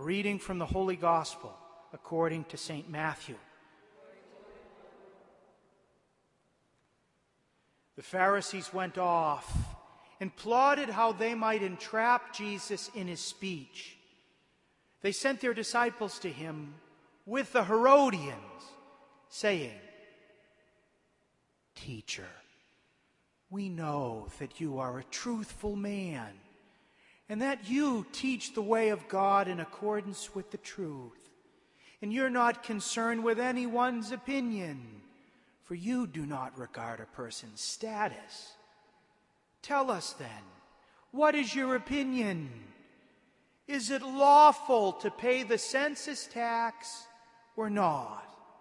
reading from the Holy Gospel according to St. Matthew. The Pharisees went off and plotted how they might entrap Jesus in his speech. They sent their disciples to him with the Herodians, saying, "Teacher, we know that you are a truthful man, and that you teach the way of God in accordance with the truth. And you're not concerned with anyone's opinion, for you do not regard a person's status. Tell us then, what is your opinion? Is it lawful to pay the census tax or not?"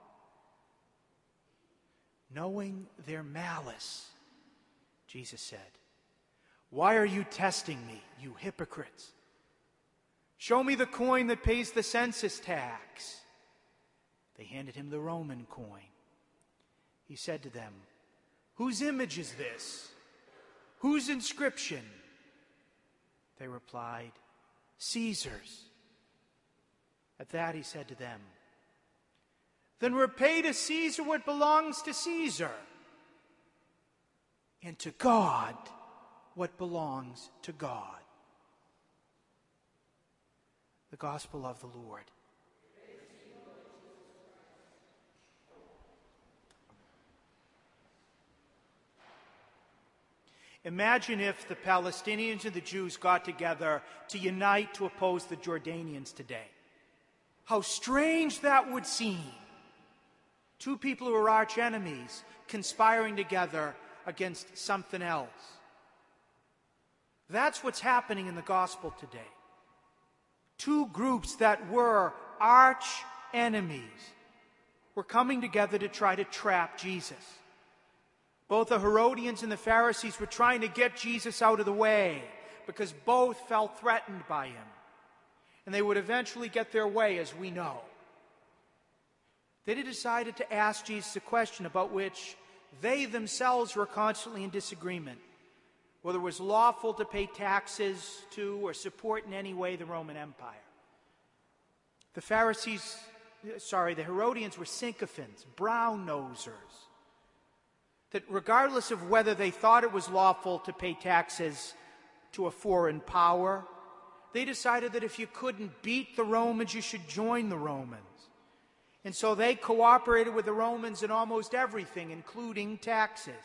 Knowing their malice, Jesus said, "Why are you testing me, you hypocrites? Show me the coin that pays the census tax." They handed him the Roman coin. He said to them, "Whose image is this? Whose inscription?" They replied, "Caesar's." At that he said to them, "Then repay to Caesar what belongs to Caesar, and to God what belongs to God." The Gospel of the Lord. Imagine if the Palestinians and the Jews got together to unite to oppose the Jordanians today. How strange that would seem. Two people who are arch enemies conspiring together against something else. That's what's happening in the gospel today. Two groups that were arch enemies were coming together to try to trap Jesus. Both the Herodians and the Pharisees were trying to get Jesus out of the way because both felt threatened by him. And they would eventually get their way, as we know. They decided to ask Jesus a question about which they themselves were constantly in disagreement, whether it was lawful to pay taxes to or support in any way the Roman Empire. The Herodians were sycophants, brown-nosers, that regardless of whether they thought it was lawful to pay taxes to a foreign power, they decided that if you couldn't beat the Romans, you should join the Romans. And so they cooperated with the Romans in almost everything, including taxes.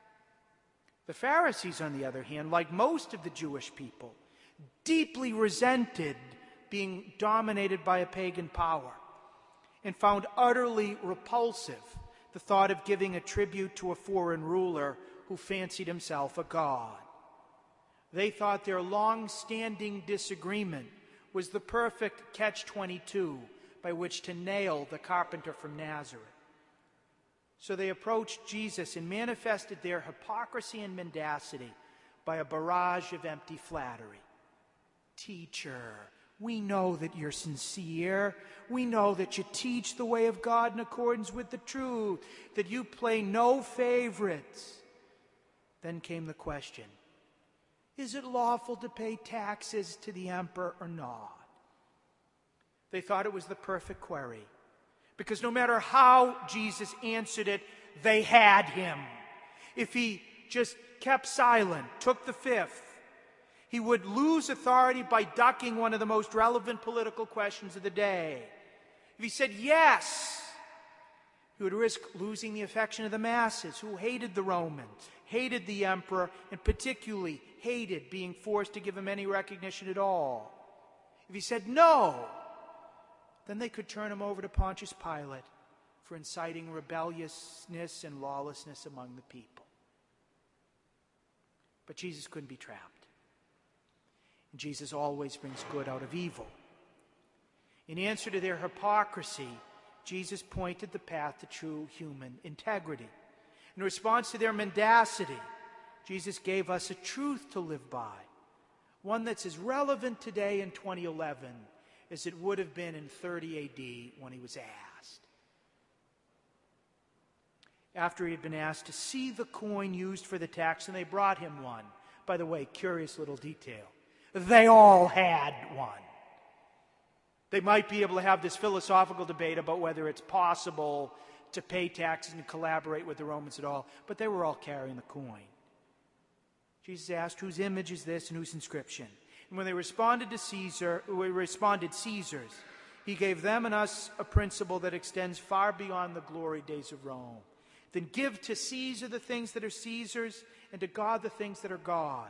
The Pharisees, on the other hand, like most of the Jewish people, deeply resented being dominated by a pagan power and found utterly repulsive the thought of giving a tribute to a foreign ruler who fancied himself a god. They thought their long-standing disagreement was the perfect catch-22 by which to nail the carpenter from Nazareth. So they approached Jesus and manifested their hypocrisy and mendacity by a barrage of empty flattery. "Teacher, we know that you're sincere. We know that you teach the way of God in accordance with the truth, that you play no favorites." Then came the question, is it lawful to pay taxes to the emperor or not? They thought it was the perfect query, because no matter how Jesus answered it, they had him. If he just kept silent, took the fifth, he would lose authority by ducking one of the most relevant political questions of the day. If he said yes, he would risk losing the affection of the masses who hated the Romans, hated the emperor, and particularly hated being forced to give him any recognition at all. If he said no, then they could turn him over to Pontius Pilate for inciting rebelliousness and lawlessness among the people. But Jesus couldn't be trapped. And Jesus always brings good out of evil. In answer to their hypocrisy, Jesus pointed the path to true human integrity. In response to their mendacity, Jesus gave us a truth to live by, one that's as relevant today in 2011 as it would have been in 30 AD when he was asked. After he had been asked to see the coin used for the tax, and they brought him one. By the way, curious little detail. They all had one. They might be able to have this philosophical debate about whether it's possible to pay taxes and collaborate with the Romans at all, but they were all carrying the coin. Jesus asked, whose image is this and whose inscription? And when they responded Caesar's, he gave them and us a principle that extends far beyond the glory days of Rome. Then give to Caesar the things that are Caesar's, and to God the things that are God's.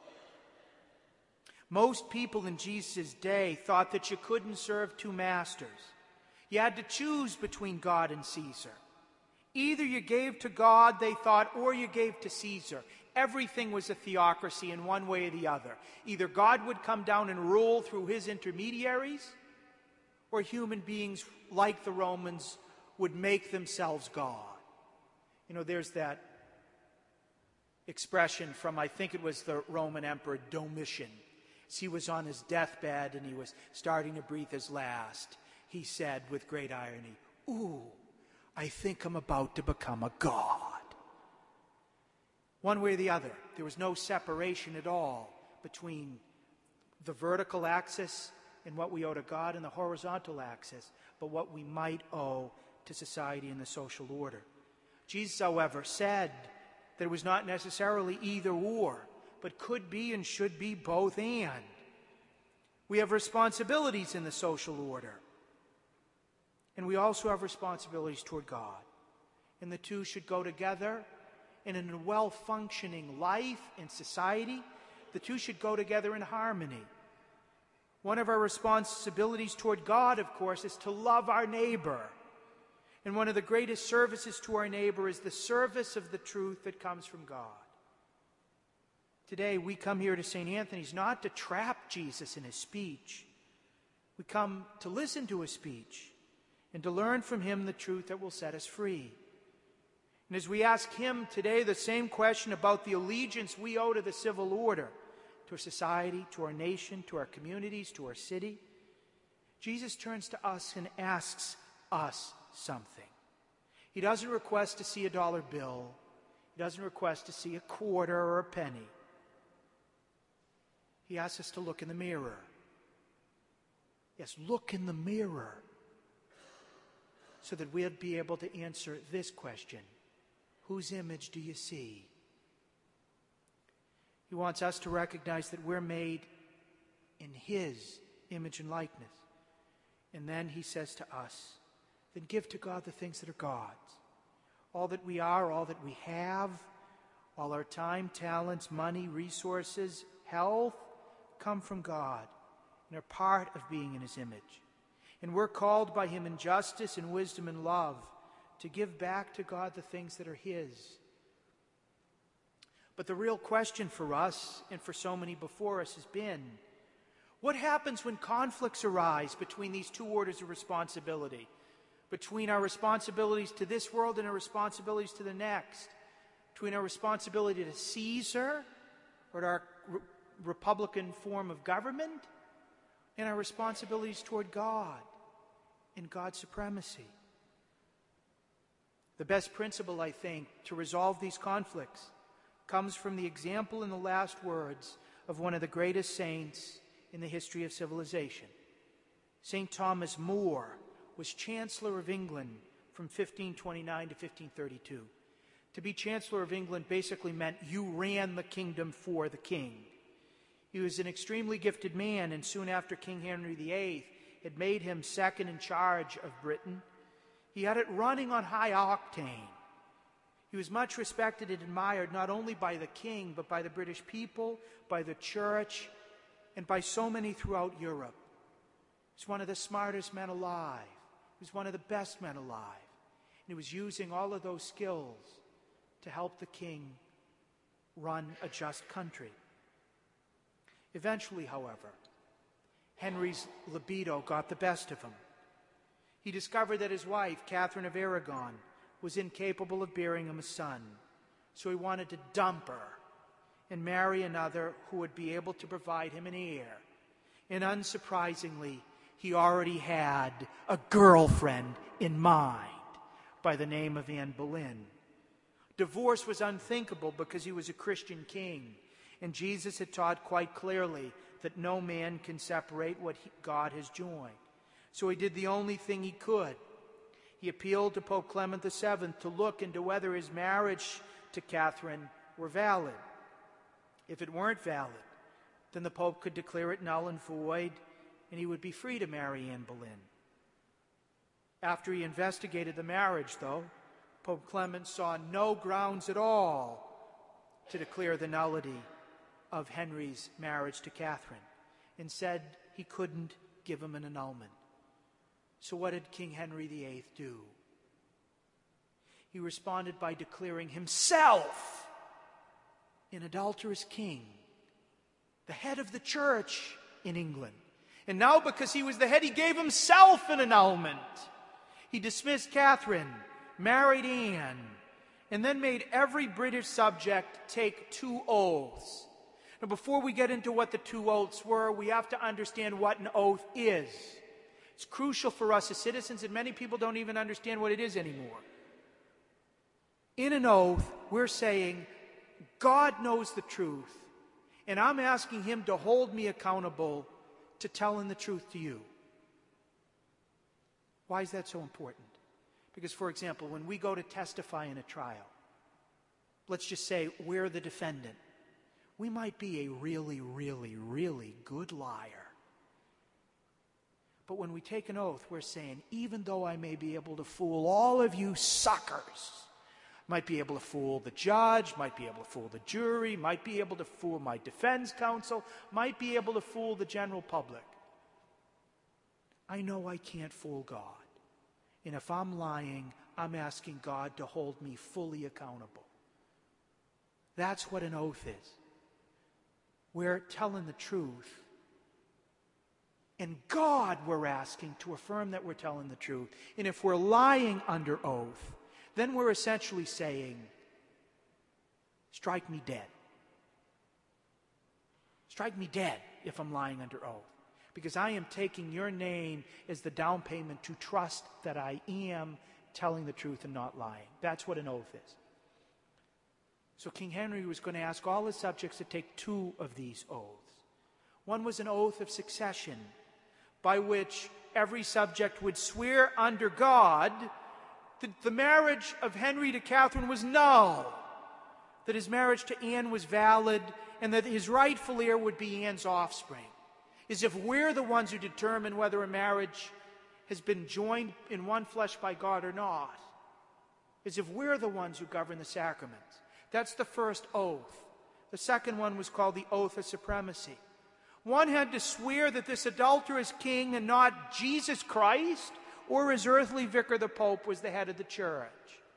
Most people in Jesus' day thought that you couldn't serve two masters. You had to choose between God and Caesar. Either you gave to God, they thought, or you gave to Caesar. Everything was a theocracy in one way or the other. Either God would come down and rule through his intermediaries, or human beings like the Romans would make themselves God. You know, there's that expression from, I think it was the Roman Emperor Domitian. As he was on his deathbed and he was starting to breathe his last, he said with great irony, "Ooh, I think I'm about to become a god." One way or the other, there was no separation at all between the vertical axis and what we owe to God and the horizontal axis, but what we might owe to society and the social order. Jesus, however, said that it was not necessarily either or, but could be and should be both and. We have responsibilities in the social order, and we also have responsibilities toward God. And the two should go together. And in a well-functioning life and society, the two should go together in harmony. One of our responsibilities toward God, of course, is to love our neighbor. And one of the greatest services to our neighbor is the service of the truth that comes from God. Today, we come here to St. Anthony's not to trap Jesus in his speech. We come to listen to his speech and to learn from him the truth that will set us free. And as we ask him today the same question about the allegiance we owe to the civil order, to our society, to our nation, to our communities, to our city, Jesus turns to us and asks us something. He doesn't request to see a dollar bill. He doesn't request to see a quarter or a penny. He asks us to look in the mirror. Yes, look in the mirror, so that we'll be able to answer this question: whose image do you see? He wants us to recognize that we're made in his image and likeness. And then he says to us, then give to God the things that are God's. All that we are, all that we have, all our time, talents, money, resources, health, come from God and are part of being in his image. And we're called by him in justice and wisdom and love to give back to God the things that are his. But the real question for us, and for so many before us, has been, what happens when conflicts arise between these two orders of responsibility? Between our responsibilities to this world and our responsibilities to the next? Between our responsibility to Caesar, or to our republican form of government, and our responsibilities toward God and God's supremacy? The best principle, I think, to resolve these conflicts comes from the example in the last words of one of the greatest saints in the history of civilization. St. Thomas More was Chancellor of England from 1529 to 1532. To be Chancellor of England basically meant you ran the kingdom for the king. He was an extremely gifted man, and soon after King Henry VIII had made him second in charge of Britain, he had it running on high octane. He was much respected and admired not only by the king, but by the British people, by the church, and by so many throughout Europe. He was one of the smartest men alive. He was one of the best men alive. And he was using all of those skills to help the king run a just country. Eventually, however, Henry's libido got the best of him. He discovered that his wife, Catherine of Aragon, was incapable of bearing him a son. So he wanted to dump her and marry another who would be able to provide him an heir. And unsurprisingly, he already had a girlfriend in mind by the name of Anne Boleyn. Divorce was unthinkable because he was a Christian king, and Jesus had taught quite clearly that no man can separate what God has joined. So he did the only thing he could. He appealed to Pope Clement VII to look into whether his marriage to Catherine were valid. If it weren't valid, then the Pope could declare it null and void, and he would be free to marry Anne Boleyn. After he investigated the marriage, though, Pope Clement saw no grounds at all to declare the nullity of Henry's marriage to Catherine, and said he couldn't give him an annulment. So what did King Henry VIII do? He responded by declaring himself an adulterous king, the head of the church in England. And now, because he was the head, he gave himself an annulment. He dismissed Catherine, married Anne, and then made every British subject take 2 oaths. Now, before we get into what the 2 oaths were, we have to understand what an oath is. It's crucial for us as citizens, and many people don't even understand what it is anymore. In an oath, we're saying, God knows the truth, and I'm asking him to hold me accountable to telling the truth to you. Why is that so important? Because, for example, when we go to testify in a trial, let's just say we're the defendant. We might be a really, really, really good liar. But when we take an oath, we're saying, even though I may be able to fool all of you suckers, might be able to fool the judge, might be able to fool the jury, might be able to fool my defense counsel, might be able to fool the general public, I know I can't fool God. And if I'm lying, I'm asking God to hold me fully accountable. That's what an oath is. We're telling the truth. And God, we're asking to affirm that we're telling the truth. And if we're lying under oath, then we're essentially saying, strike me dead. Strike me dead if I'm lying under oath. Because I am taking your name as the down payment to trust that I am telling the truth and not lying. That's what an oath is. So King Henry was going to ask all his subjects to take 2 of these oaths. One was an oath of succession, by which every subject would swear under God that the marriage of Henry to Catherine was null, that his marriage to Anne was valid, and that his rightful heir would be Anne's offspring. As if we're the ones who determine whether a marriage has been joined in one flesh by God or not. As if we're the ones who govern the sacraments. That's the first oath. The second one was called the oath of supremacy. One had to swear that this adulterous king and not Jesus Christ or his earthly vicar, the Pope, was the head of the church.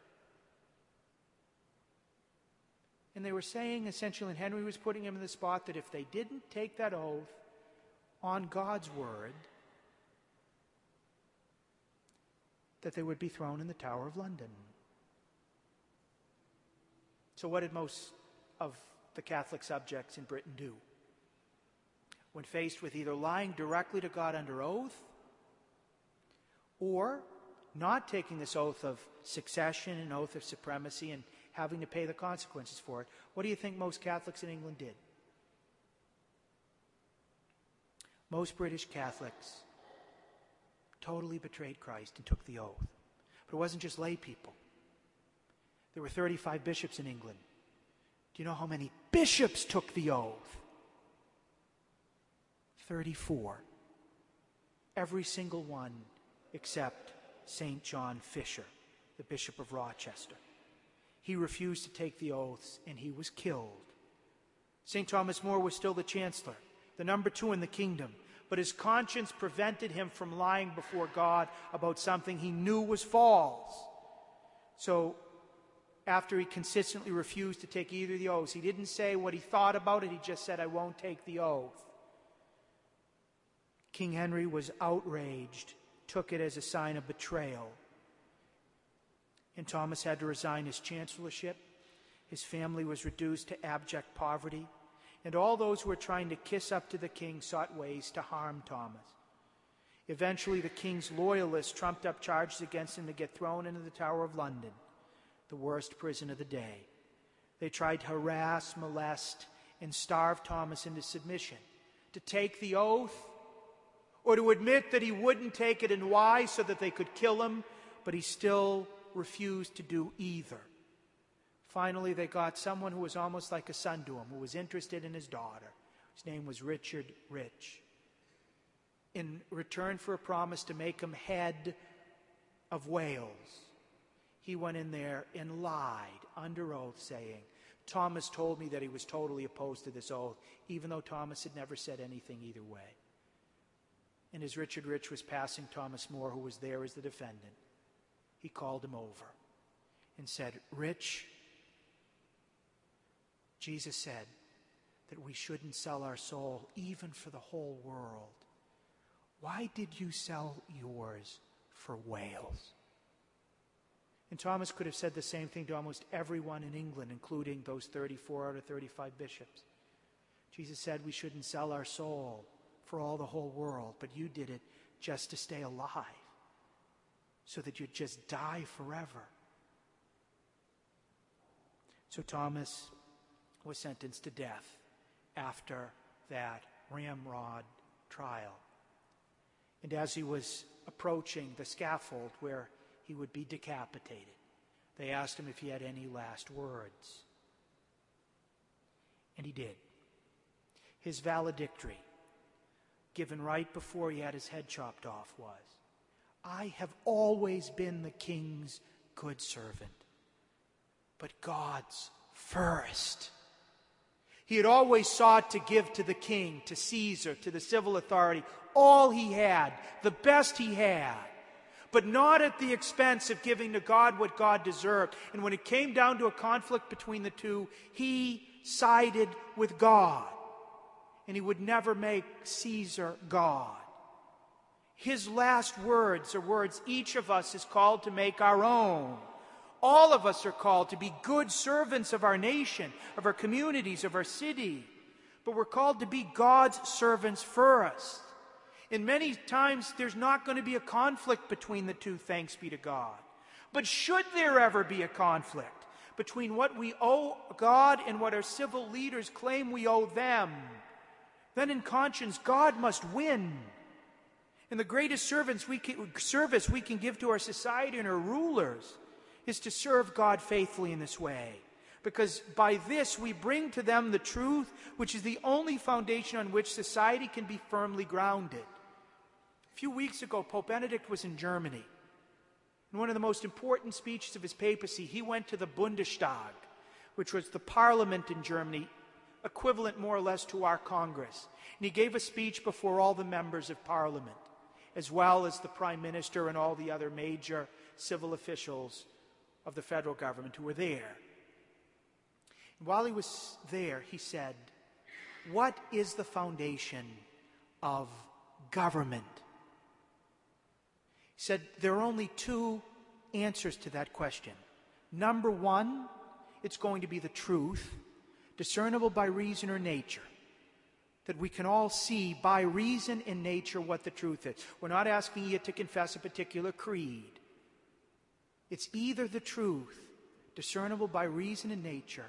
And they were saying, essentially, and Henry was putting him in the spot, that if they didn't take that oath on God's word, that they would be thrown in the Tower of London. So what did most of the Catholic subjects in Britain do? When faced with either lying directly to God under oath or not taking this oath of succession and oath of supremacy and having to pay the consequences for it, what do you think most Catholics in England did? Most British Catholics totally betrayed Christ and took the oath. But it wasn't just lay people. There were 35 bishops in England. Do you know how many bishops took the oath? 34. Every single one except St. John Fisher, the Bishop of Rochester. He refused to take the oaths and he was killed. St. Thomas More was still the chancellor, the number 2 in the kingdom, but his conscience prevented him from lying before God about something he knew was false. So, after he consistently refused to take either of the oaths, he didn't say what he thought about it, he just said, I won't take the oath. King Henry was outraged, took it as a sign of betrayal. And Thomas had to resign his chancellorship. His family was reduced to abject poverty. And all those who were trying to kiss up to the king sought ways to harm Thomas. Eventually, the king's loyalists trumped up charges against him to get thrown into the Tower of London, the worst prison of the day. They tried to harass, molest, and starve Thomas into submission, to take the oath or to admit that he wouldn't take it, and why, so that they could kill him, but he still refused to do either. Finally, they got someone who was almost like a son to him, who was interested in his daughter. His name was Richard Rich. In return for a promise to make him head of Wales, he went in there and lied under oath, saying, Thomas told me that he was totally opposed to this oath, even though Thomas had never said anything either way. And as Richard Rich was passing Thomas More, who was there as the defendant, he called him over and said, Rich, Jesus said that we shouldn't sell our soul even for the whole world. Why did you sell yours for Wales? And Thomas could have said the same thing to almost everyone in England, including those 34 out of 35 bishops. Jesus said we shouldn't sell our soul for all the whole world, but you did it just to stay alive, so that you'd just die forever. So Thomas was sentenced to death after that ramrod trial. And as he was approaching the scaffold where he would be decapitated, they asked him if he had any last words. And he did. His valedictory, given right before he had his head chopped off, was, I have always been the king's good servant, but God's first. He had always sought to give to the king, to Caesar, to the civil authority, all he had, the best he had, but not at the expense of giving to God what God deserved. And when it came down to a conflict between the two, he sided with God, and he would never make Caesar God. His last words are words each of us is called to make our own. All of us are called to be good servants of our nation, of our communities, of our city. But we're called to be God's servants first. And many times there's not going to be a conflict between the two, thanks be to God. But should there ever be a conflict between what we owe God and what our civil leaders claim we owe them, then in conscience God must win. And the greatest service we can give to our society and our rulers is to serve God faithfully in this way. Because by this we bring to them the truth, which is the only foundation on which society can be firmly grounded. A few weeks ago, Pope Benedict was in Germany. In one of the most important speeches of his papacy, he went to the Bundestag, which was the parliament in Germany, equivalent more or less to our Congress. And he gave a speech before all the members of parliament, as well as the prime minister and all the other major civil officials of the federal government who were there. And while he was there, he said, what is the foundation of government? He said, there are only two answers to that question. Number one, it's going to be the truth, discernible by reason or nature. That we can all see by reason and nature what the truth is. We're not asking you to confess a particular creed. It's either the truth, discernible by reason and nature,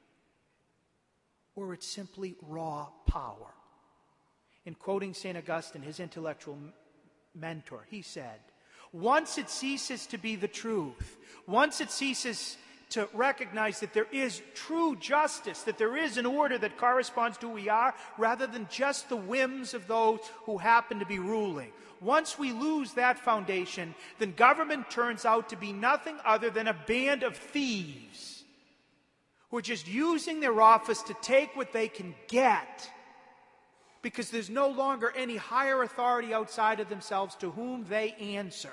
or it's simply raw power. In quoting St. Augustine, his intellectual mentor, he said, once it ceases to be the truth, once it ceases to recognize that there is true justice, that there is an order that corresponds to who we are, rather than just the whims of those who happen to be ruling. Once we lose that foundation, then government turns out to be nothing other than a band of thieves who are just using their office to take what they can get, because there's no longer any higher authority outside of themselves to whom they answer.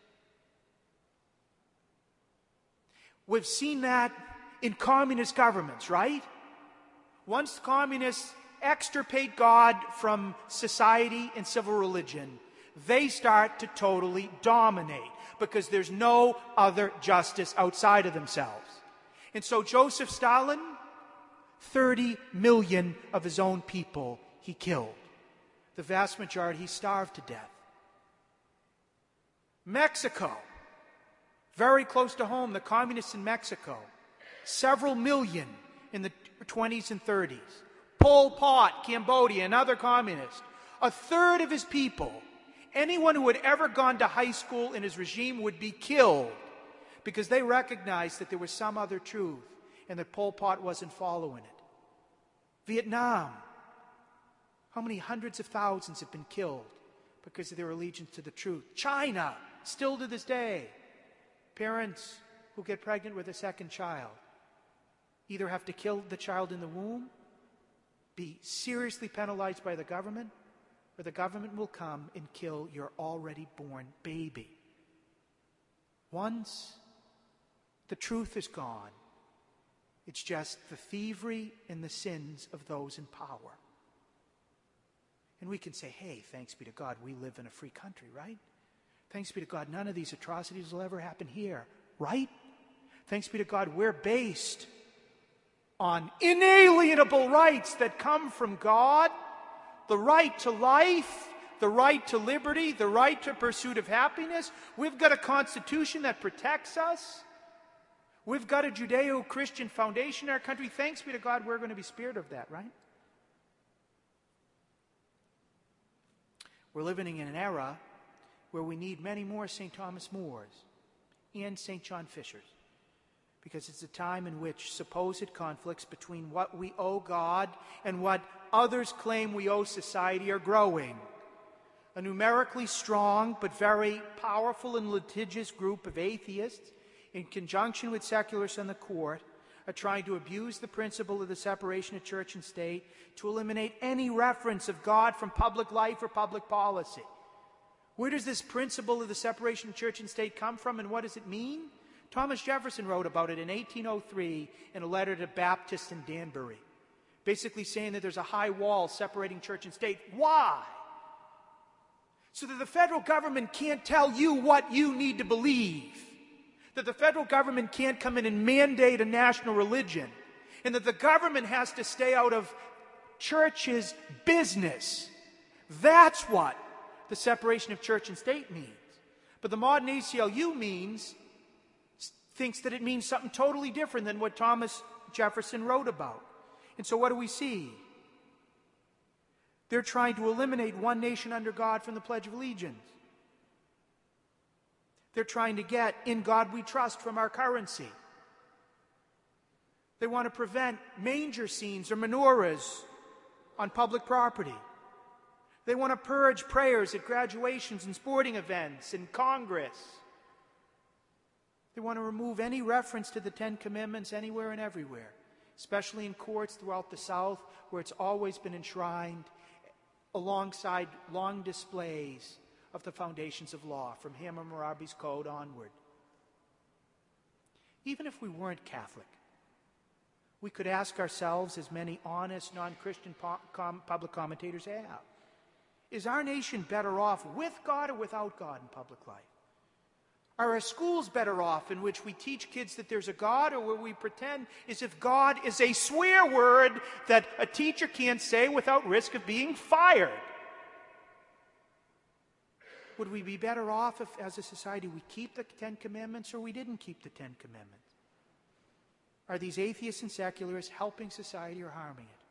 We've seen that in communist governments, right? Once communists extirpate God from society and civil religion, they start to totally dominate because there's no other justice outside of themselves. And so Joseph Stalin, 30 million of his own people he killed. The vast majority he starved to death. Mexico, very close to home, the communists in Mexico, several million in the 20s and 30s. Pol Pot, Cambodia, another communist, a third of his people Anyone who had ever gone to high school in his regime would be killed because they recognized that there was some other truth and that Pol Pot wasn't following it. Vietnam, how many hundreds of thousands have been killed because of their allegiance to the truth? China, still to this day, parents who get pregnant with a second child either have to kill the child in the womb, be seriously penalized by the government, or the government will come and kill your already born baby. Once the truth is gone, it's just the thievery and the sins of those in power. And we can say, hey, thanks be to God, we live in a free country, right? Thanks be to God, none of these atrocities will ever happen here, right? Thanks be to God, we're based on inalienable rights that come from God, the right to life, the right to liberty, the right to pursuit of happiness. We've got a constitution that protects us. We've got a Judeo-Christian foundation in our country. Thanks be to God, we're going to be spared of that, right? We're living in an era where we need many more St. Thomas Moores and St. John Fishers, because it's a time in which supposed conflicts between what we owe God and what others claim we owe society are growing. A numerically strong but very powerful and litigious group of atheists, in conjunction with secularists on the court, are trying to abuse the principle of the separation of church and state to eliminate any reference of God from public life or public policy. Where does this principle of the separation of church and state come from, and what does it mean? Thomas Jefferson wrote about it in 1803 in a letter to Baptists in Danbury, basically saying that there's a high wall separating church and state. Why? So that the federal government can't tell you what you need to believe, that the federal government can't come in and mandate a national religion, and that the government has to stay out of church's business. That's what the separation of church and state means. But the modern ACLU thinks that it means something totally different than what Thomas Jefferson wrote about. And so what do we see? They're trying to eliminate one nation under God from the Pledge of Allegiance. They're trying to get "In God We Trust" from our currency. They want to prevent manger scenes or menorahs on public property. They want to purge prayers at graduations and sporting events in Congress. They want to remove any reference to the Ten Commandments anywhere and everywhere, especially in courts throughout the South, where it's always been enshrined alongside long displays of the foundations of law, from Hammurabi's Code onward. Even if we weren't Catholic, we could ask ourselves, as many honest, non-Christian public commentators have, is our nation better off with God or without God in public life? Are our schools better off in which we teach kids that there's a God, or where we pretend as if God is a swear word that a teacher can't say without risk of being fired? Would we be better off if, as a society, we keep the Ten Commandments or we didn't keep the Ten Commandments? Are these atheists and secularists helping society or harming it?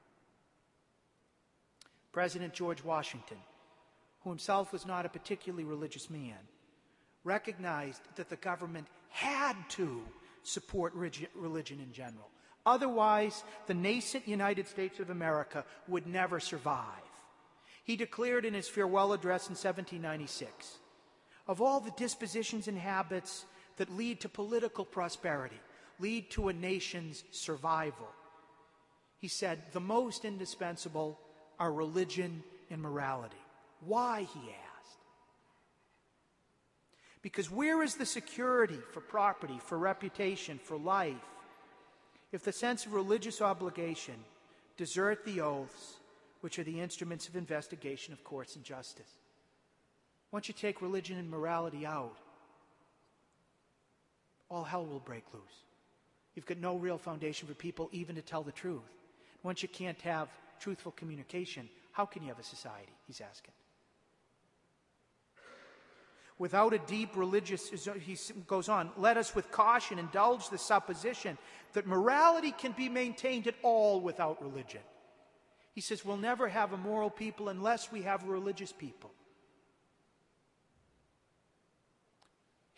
President George Washington, who himself was not a particularly religious man, recognized that the government had to support religion in general. Otherwise, the nascent United States of America would never survive. He declared in his farewell address in 1796, "Of all the dispositions and habits that lead to political prosperity, lead to a nation's survival," he said, "the most indispensable are religion and morality." Why, he asked. Because where is the security for property, for reputation, for life, if the sense of religious obligation desert the oaths which are the instruments of investigation of courts and justice? Once you take religion and morality out, all hell will break loose. You've got no real foundation for people even to tell the truth. Once you can't have truthful communication, how can you have a society? He's asking. Without a deep religious, he goes on, "Let us with caution indulge the supposition that morality can be maintained at all without religion." He says we'll never have a moral people unless we have a religious people.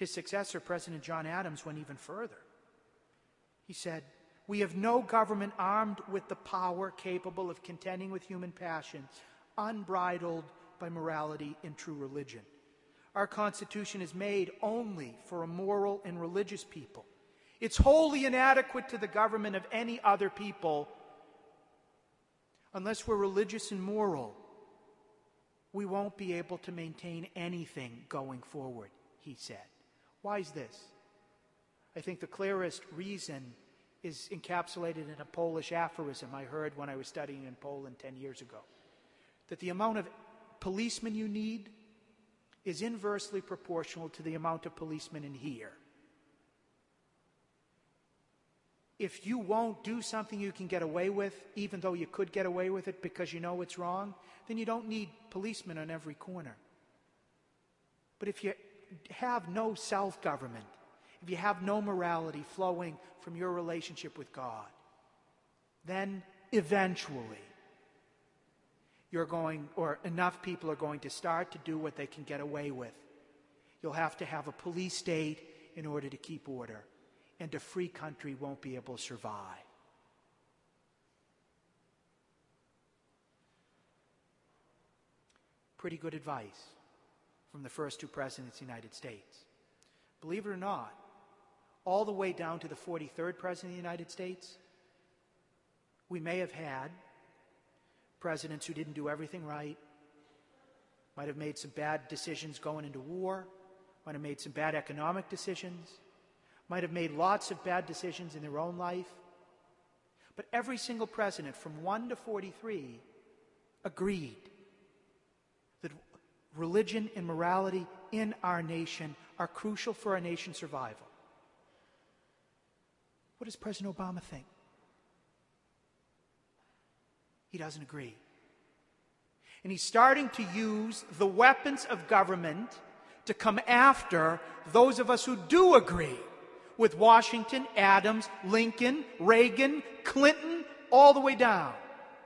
His successor, President John Adams, went even further. He said, "We have no government armed with the power capable of contending with human passions, unbridled by morality and true religion. Our Constitution is made only for a moral and religious people. It's wholly inadequate to the government of any other people. Unless we're religious and moral, we won't be able to maintain anything going forward," he said. Why is this? I think the clearest reason is encapsulated in a Polish aphorism I heard when I was studying in Poland 10 years ago, that the amount of policemen you need is inversely proportional to the amount of policemen in here. If you won't do something you can get away with, even though you could get away with it because you know it's wrong, then you don't need policemen on every corner. But if you have no self-government, if you have no morality flowing from your relationship with God, then eventually enough people are going to start to do what they can get away with. You'll have to have a police state in order to keep order, and a free country won't be able to survive. Pretty good advice from the first two presidents of the United States. Believe it or not, all the way down to the 43rd president of the United States, we may have had presidents who didn't do everything right, might have made some bad decisions going into war, might have made some bad economic decisions, might have made lots of bad decisions in their own life. But every single president from 1 to 43 agreed that religion and morality in our nation are crucial for our nation's survival. What does President Obama think? He doesn't agree. And he's starting to use the weapons of government to come after those of us who do agree with Washington, Adams, Lincoln, Reagan, Clinton, all the way down.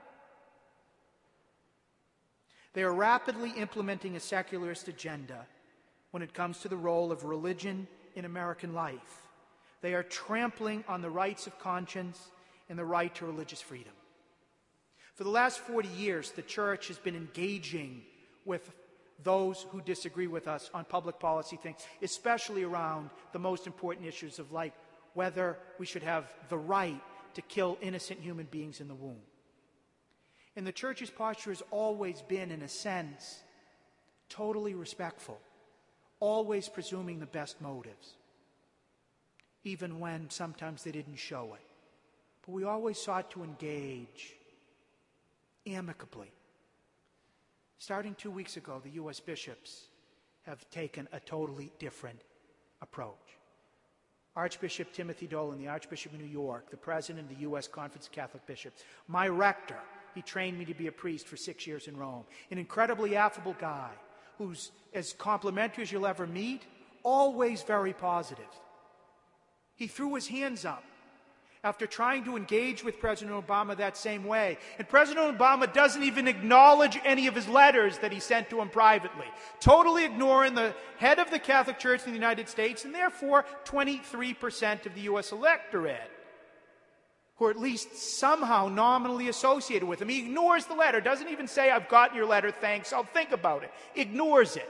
They are rapidly implementing a secularist agenda when it comes to the role of religion in American life. They are trampling on the rights of conscience and the right to religious freedom. For the last 40 years, the church has been engaging with those who disagree with us on public policy things, especially around the most important issues of like whether we should have the right to kill innocent human beings in the womb. And the church's posture has always been, in a sense, totally respectful, always presuming the best motives, even when sometimes they didn't show it. But we always sought to engage amicably. Starting 2 weeks ago, the U.S. bishops have taken a totally different approach. Archbishop Timothy Dolan, the Archbishop of New York, the president of the U.S. Conference of Catholic Bishops, my rector, he trained me to be a priest for 6 years in Rome, an incredibly affable guy who's as complimentary as you'll ever meet, always very positive. He threw his hands up after trying to engage with President Obama that same way. And President Obama doesn't even acknowledge any of his letters that he sent to him privately, totally ignoring the head of the Catholic Church in the United States and therefore 23% of the U.S. electorate, who are at least somehow nominally associated with him. He ignores the letter, doesn't even say, "I've gotten your letter, thanks, I'll think about it." Ignores it.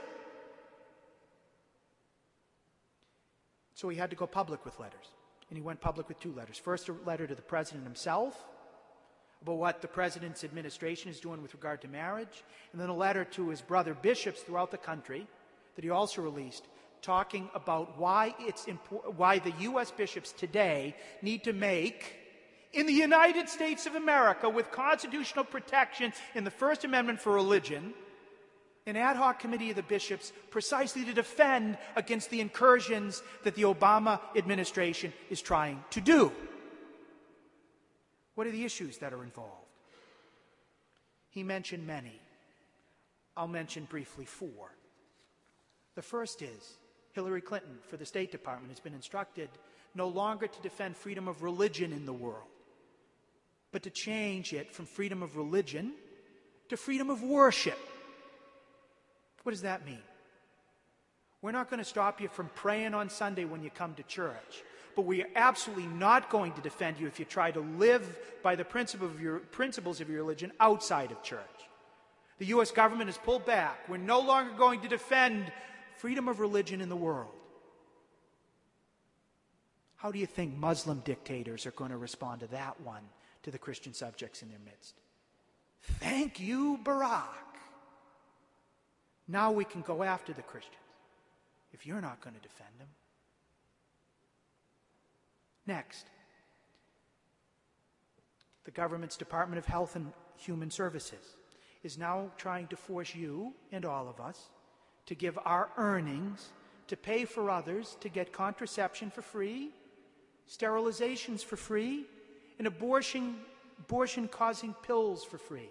So he had to go public with letters. And he went public with 2 letters. First, a letter to the president himself about what the president's administration is doing with regard to marriage, and then a letter to his brother bishops throughout the country that he also released, talking about why the U.S. bishops today need to make, in the United States of America, with constitutional protection in the First Amendment for religion, an ad hoc committee of the bishops precisely to defend against the incursions that the Obama administration is trying to do. What are the issues that are involved? He mentioned many. I'll mention briefly 4. The first is Hillary Clinton for the State Department has been instructed no longer to defend freedom of religion in the world, but to change it from freedom of religion to freedom of worship. What does that mean? We're not going to stop you from praying on Sunday when you come to church. But we are absolutely not going to defend you if you try to live by the principles of your religion outside of church. The U.S. government has pulled back. We're no longer going to defend freedom of religion in the world. How do you think Muslim dictators are going to respond to that one, to the Christian subjects in their midst? Thank you, Barack. Now we can go after the Christians if you're not going to defend them. Next, the government's Department of Health and Human Services is now trying to force you and all of us to give our earnings to pay for others to get contraception for free, sterilizations for free, and abortion-causing pills for free.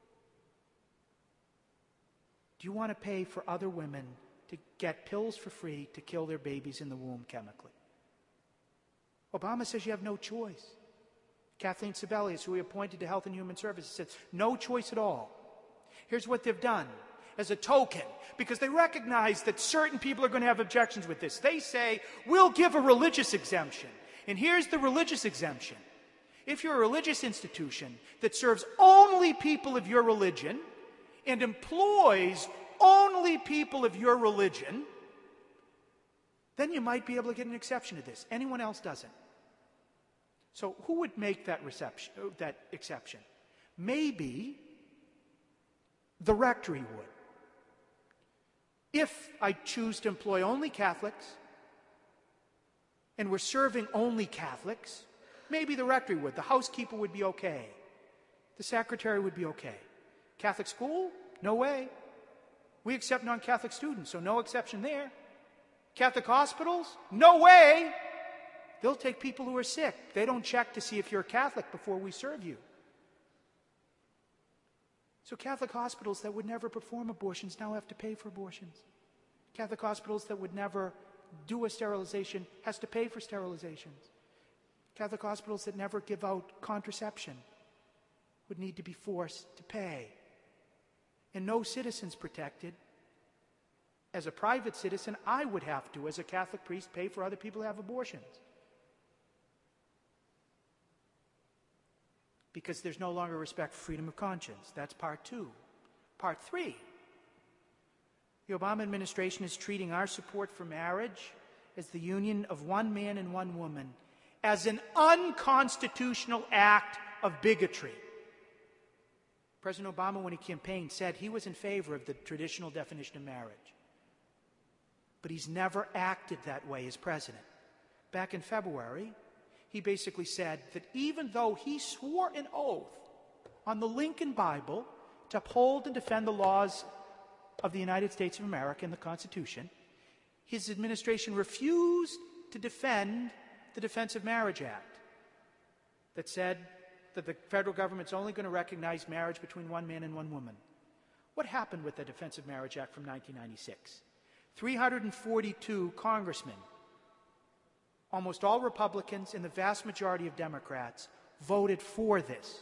Do you want to pay for other women to get pills for free to kill their babies in the womb chemically? Obama says you have no choice. Kathleen Sebelius, who we appointed to Health and Human Services, says no choice at all. Here's what they've done as a token, because they recognize that certain people are going to have objections with this. They say, we'll give a religious exemption. And here's the religious exemption. If you're a religious institution that serves only people of your religion and employs only people of your religion, then you might be able to get an exception to this. Anyone else doesn't. So who would make that exception? Maybe the rectory would. If I choose to employ only Catholics and we're serving only Catholics, maybe the rectory would. The housekeeper would be okay. The secretary would be okay. Catholic school? No way. We accept non-Catholic students, so no exception there. Catholic hospitals? No way. They'll take people who are sick. They don't check to see if you're a Catholic before we serve you. So Catholic hospitals that would never perform abortions now have to pay for abortions. Catholic hospitals that would never do a sterilization has to pay for sterilizations. Catholic hospitals that never give out contraception would need to be forced to pay. And no citizens protected. As a private citizen, I would have to, as a Catholic priest, pay for other people to have abortions. Because there's no longer respect for freedom of conscience. That's part 2. Part 3. The Obama administration is treating our support for marriage as the union of one man and one woman as an unconstitutional act of bigotry. President Obama, when he campaigned, said he was in favor of the traditional definition of marriage. But he's never acted that way as president. Back in February, he basically said that even though he swore an oath on the Lincoln Bible to uphold and defend the laws of the United States of America and the Constitution, his administration refused to defend the Defense of Marriage Act that said that the federal government's only going to recognize marriage between one man and one woman. What happened with the Defense of Marriage Act from 1996? 342 congressmen, almost all Republicans and the vast majority of Democrats, voted for this.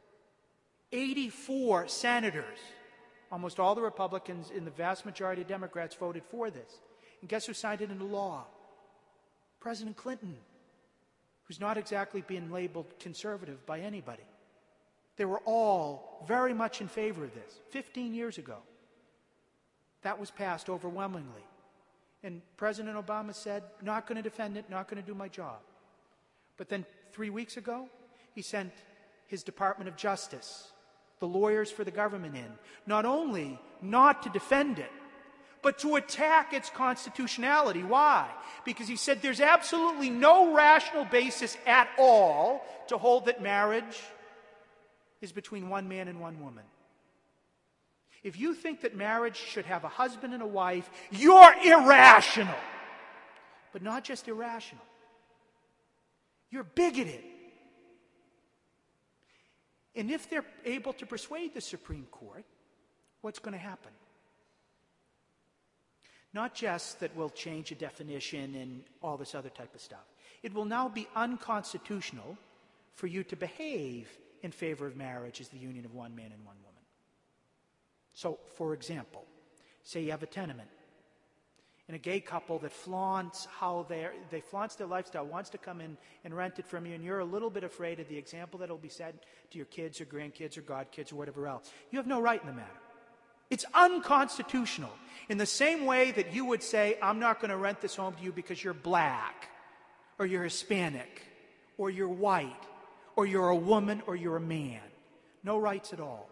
84 senators, almost all the Republicans and the vast majority of Democrats, voted for this. And guess who signed it into law? President Clinton, who's not exactly being labeled conservative by anybody. They were all very much in favor of this 15 years ago. That was passed overwhelmingly. And President Obama said, not going to defend it, not going to do my job. But then 3 weeks ago, he sent his Department of Justice, the lawyers for the government in, not only not to defend it, but to attack its constitutionality. Why? Because he said there's absolutely no rational basis at all to hold that marriage is between one man and one woman. If you think that marriage should have a husband and a wife, you're irrational. But not just irrational. You're bigoted. And if they're able to persuade the Supreme Court, what's going to happen? Not just that we'll change a definition and all this other type of stuff. It will now be unconstitutional for you to behave in favor of marriage as the union of one man and one woman. So, for example, say you have a tenement, and a gay couple that flaunts how they flaunts their lifestyle, wants to come in and rent it from you, and you're a little bit afraid of the example that will be said to your kids or grandkids or godkids or whatever else, you have no right in the matter. It's unconstitutional. In the same way that you would say, I'm not going to rent this home to you because you're black, or you're Hispanic, or you're white, or you're a woman, or you're a man. No rights at all.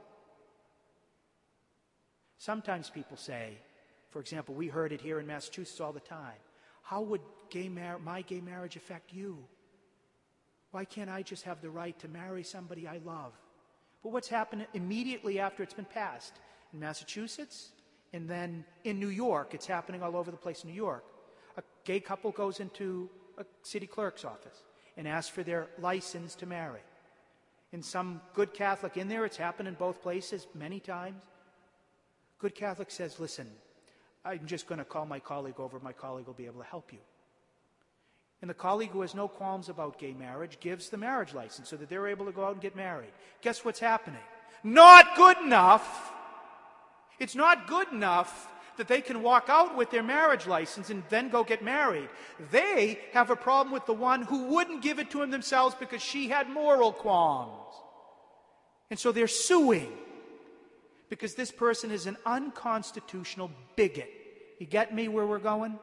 Sometimes people say, for example, we heard it here in Massachusetts all the time, how would my gay marriage affect you? Why can't I just have the right to marry somebody I love? But what's happened immediately after it's been passed? In Massachusetts, and then in New York, it's happening all over the place in New York. A gay couple goes into a city clerk's office and asks for their license to marry. In some good Catholic in there, it's happened in both places many times. Good Catholic says, listen, I'm just going to call my colleague over. My colleague will be able to help you. And the colleague who has no qualms about gay marriage gives the marriage license so that they're able to go out and get married. Guess what's happening? Not good enough. It's not good enough that they can walk out with their marriage license and then go get married. They have a problem with the one who wouldn't give it to him themselves because she had moral qualms. And so they're suing because this person is an unconstitutional bigot. You get me where we're going?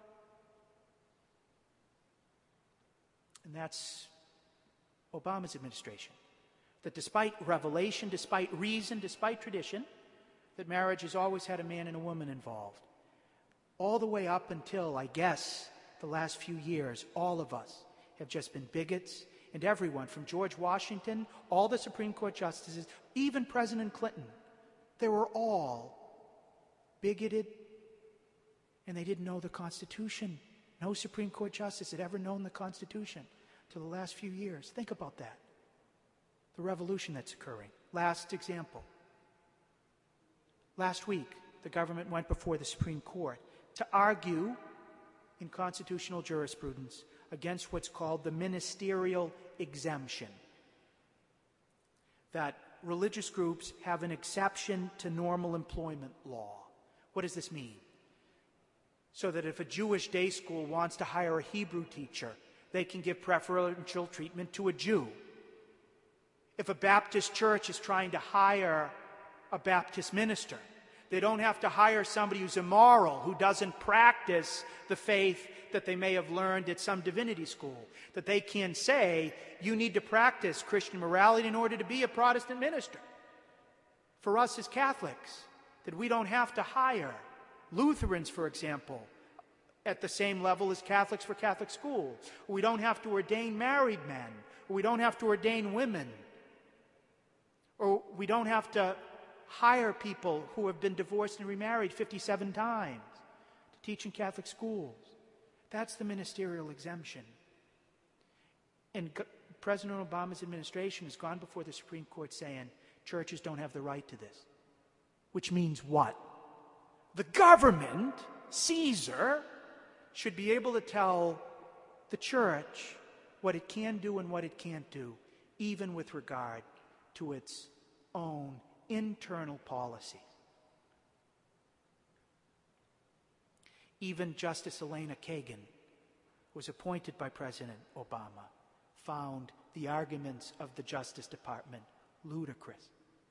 And that's Obama's administration. That despite revelation, despite reason, despite tradition, that marriage has always had a man and a woman involved. All the way up until, I guess, the last few years, all of us have just been bigots, and everyone, from George Washington, all the Supreme Court justices, even President Clinton, they were all bigoted, and they didn't know the Constitution. No Supreme Court justice had ever known the Constitution till the last few years. Think about that. The revolution that's occurring. Last example. Last week, the government went before the Supreme Court to argue in constitutional jurisprudence against what's called the ministerial exemption. That religious groups have an exception to normal employment law. What does this mean? So that if a Jewish day school wants to hire a Hebrew teacher, they can give preferential treatment to a Jew. If a Baptist church is trying to hire a Baptist minister, they don't have to hire somebody who's immoral, who doesn't practice the faith that they may have learned at some divinity school. That they can say, you need to practice Christian morality in order to be a Protestant minister. For us as Catholics, that we don't have to hire Lutherans, for example, at the same level as Catholics for Catholic schools. We don't have to ordain married men. We don't have to ordain women. Or we don't have to hire people who have been divorced and remarried 57 times to teach in Catholic schools. That's the ministerial exemption. And President Obama's administration has gone before the Supreme Court saying churches don't have the right to this. Which means what? The government, Caesar, should be able to tell the church what it can do and what it can't do, even with regard to its own internal policies. Even Justice Elena Kagan, who was appointed by President Obama, found the arguments of the Justice Department ludicrous.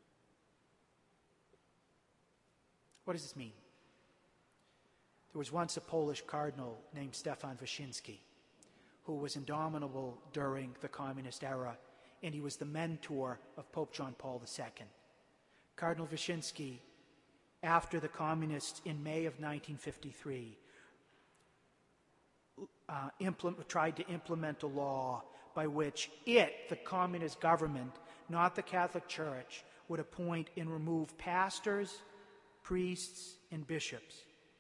What does this mean? There was once a Polish cardinal named Stefan Wyszynski who was indomitable during the communist era, and he was the mentor of Pope John Paul II. Cardinal Wyszynski, after the communists in May of 1953 tried to implement a law by which the communist government, not the Catholic Church, would appoint and remove pastors, priests, and bishops.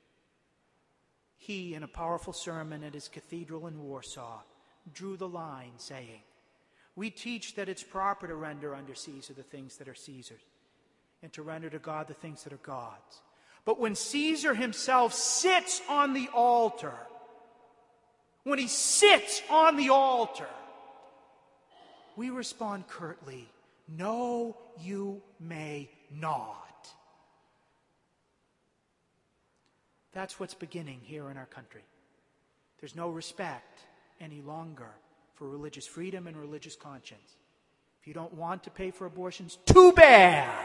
He, in a powerful sermon at his cathedral in Warsaw, drew the line saying, "We teach that it's proper to render unto Caesar the things that are Caesar's, and to render to God the things that are God's. But when Caesar himself sits on the altar, when he sits on the altar, we respond curtly, no, you may not." That's what's beginning here in our country. There's no respect any longer for religious freedom and religious conscience. If you don't want to pay for abortions, too bad.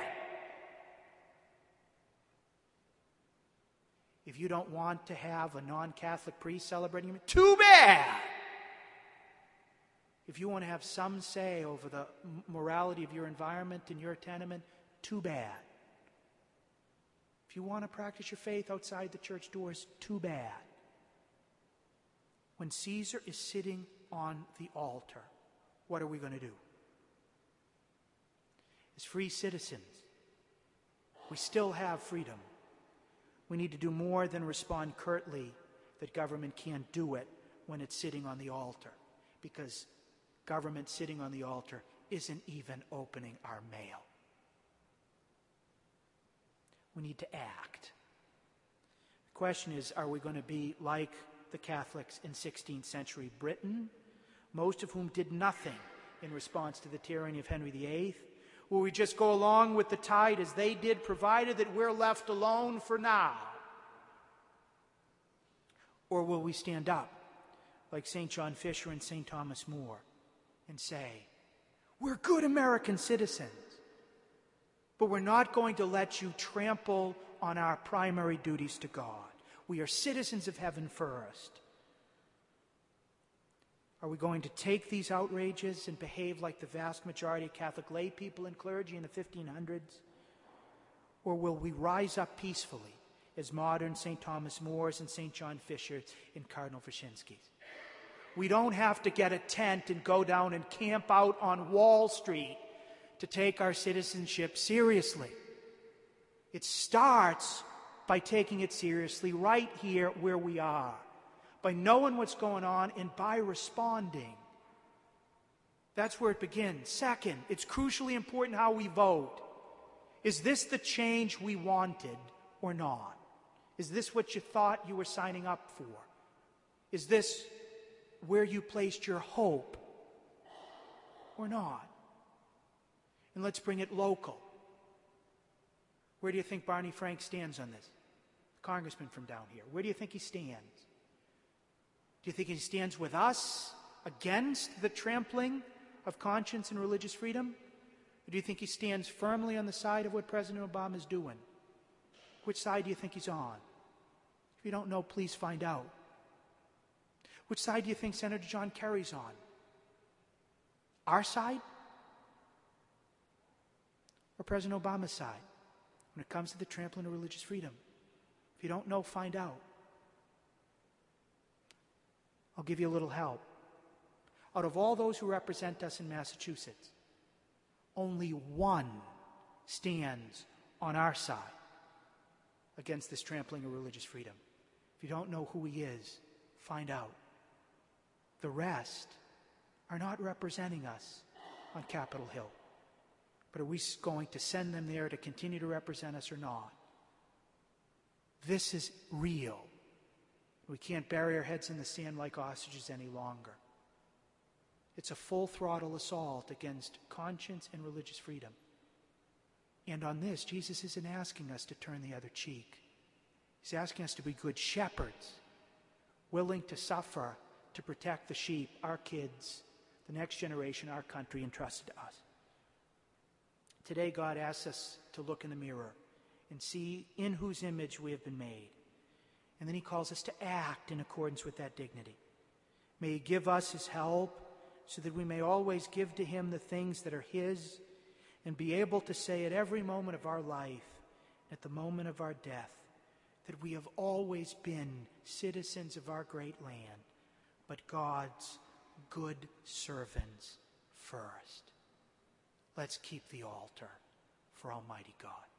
If you don't want to have a non-Catholic priest celebrating it, too bad. If you want to have some say over the morality of your environment and your tenement, too bad. If you want to practice your faith outside the church doors, too bad. When Caesar is sitting on the altar, what are we going to do? As free citizens, we still have freedom. We need to do more than respond curtly that government can't do it when it's sitting on the altar, because government sitting on the altar isn't even opening our mail. We need to act. The question is, are we going to be like the Catholics in 16th century Britain, most of whom did nothing in response to the tyranny of Henry VIII? Will we just go along with the tide as they did, provided that we're left alone for now? Or will we stand up like St. John Fisher and St. Thomas More and say, we're good American citizens, but we're not going to let you trample on our primary duties to God. We are citizens of heaven first. Are we going to take these outrages and behave like the vast majority of Catholic lay people and clergy in the 1500s? Or will we rise up peacefully as modern St. Thomas More's and St. John Fishers and Cardinal Wyszynski's? We don't have to get a tent and go down and camp out on Wall Street to take our citizenship seriously. It starts by taking it seriously right here where we are, by knowing what's going on and by responding. That's where it begins. Second, it's crucially important how we vote. Is this the change we wanted or not? Is this what you thought you were signing up for? Is this where you placed your hope or not? And let's bring it local. Where do you think Barney Frank stands on this? Congressman from down here. Where do you think he stands? Do you think he stands with us against the trampling of conscience and religious freedom? Or do you think he stands firmly on the side of what President Obama is doing? Which side do you think he's on? If you don't know, please find out. Which side do you think Senator John Kerry's on? Our side? Or President Obama's side when it comes to the trampling of religious freedom? If you don't know, find out. I'll give you a little help. Out of all those who represent us in Massachusetts, only one stands on our side against this trampling of religious freedom. If you don't know who he is, find out. The rest are not representing us on Capitol Hill. But are we going to send them there to continue to represent us or not? This is real. We can't bury our heads in the sand like ostriches any longer. It's a full-throttle assault against conscience and religious freedom. And on this, Jesus isn't asking us to turn the other cheek. He's asking us to be good shepherds, willing to suffer to protect the sheep, our kids, the next generation, our country entrusted to us. Today, God asks us to look in the mirror and see in whose image we have been made. And then he calls us to act in accordance with that dignity. May he give us his help so that we may always give to him the things that are his and be able to say at every moment of our life, at the moment of our death, that we have always been citizens of our great land, but God's good servants first. Let's keep the altar for Almighty God.